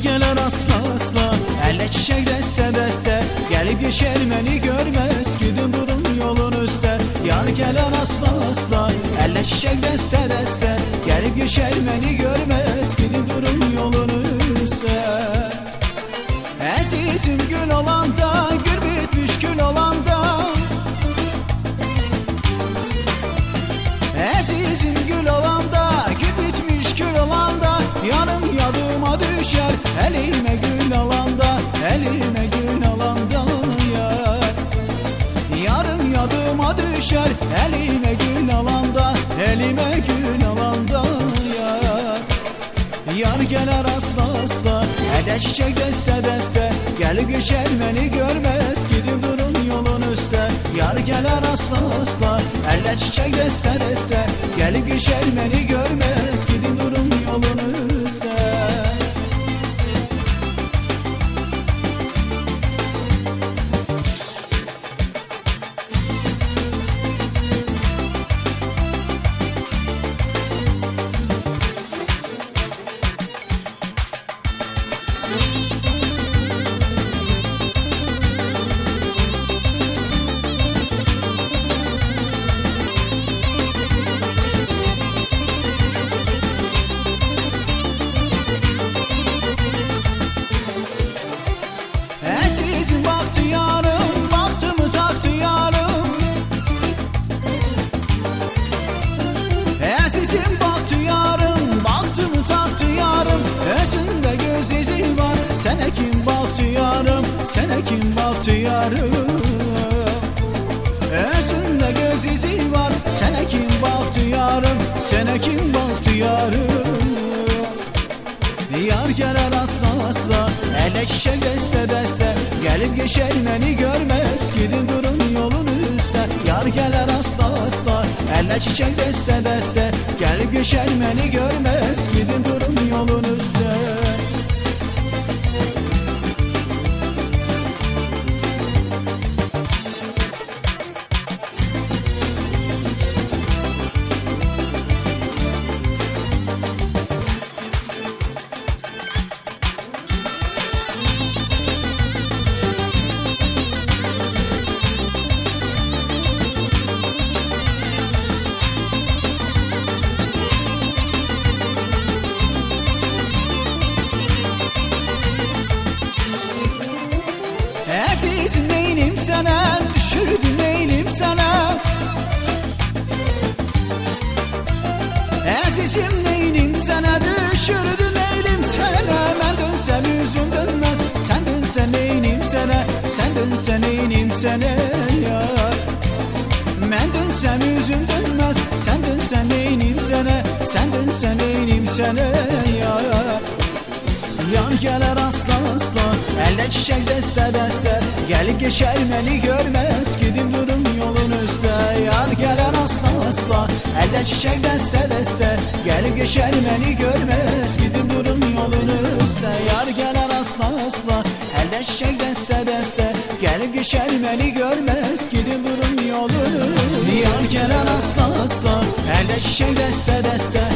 gələr asla asla, əllə çiçək dəstə dəstə, gəlib geçər məni görməz, gidin durun yolun üstə. Yar gələr asla asla, əllə çiçək dəstə dəstə, gəlib geçər məni görməz, gidin durun yolun üstə. Əzizim gül olanda, gül bitmiş gül olanda, əzizim gül olanda, gül bitmiş gül olanda, yanım yadıma düşer, elime gül alanda, elime gül alanda yar. Yarım yadıma düşer, elime gül alanda, elime gül alanda yar. Yar gələr asla asla, əllə çiçək dəstə dəstə, gəlib geçər məni görməz, gidib durun yolun üstə. Yar gələr asla asla, əllə çiçək dəstə dəstə, gəlib geçər məni görməz, gidib durun yolun üstə. Əzizim baxtiyarım, baxtımı taxtiyarım. Əzizim baxtiyarım, baxtımı taxtiyarım. Özündə göz izi var, sənə kim baxtiyarım, sənə kim baxtiyarım. Özündə göz izi var, sənə kim baxtiyarım, sənə kim baxtiyarım. Yar gələr asla asla, əllə çiçək dəstə dəstə, gəlib geçər məni görməz, gidin durun yolun üstə. Yar gələr asla asla, əllə çiçək dəstə dəstə, gəlib geçər məni görməz, gidin durun yolun üstə. Əzizim neynim sənə, düşürdüm neynim sənə. Əzizim neynim sənə, düşürdüm neynim sənə. Mən dönsəm üzüm dönməz, sən dönsən neynim sənə, sən dönsən neynim sənə yar. Mən dönsəm üzüm dönməz, sən dönsən neynim sənə, sən dönsən neynim sənə yar. Yar gələr asla asla, əllə çiçək dəstə dəstə, gəlib geçər məni görməz, gidib durun yolun üstə. Yar gələr asla asla, əllə çiçək dəstə dəstə, gəlib geçər məni görməz, gidib durun yolun üstə. Yar gələr asla asla, əllə çiçək dəstə dəstə, gəlib geçər məni görməz, gidib durun yolun üstə. Yar gələr asla asla, əllə çiçək dəstə dəstə,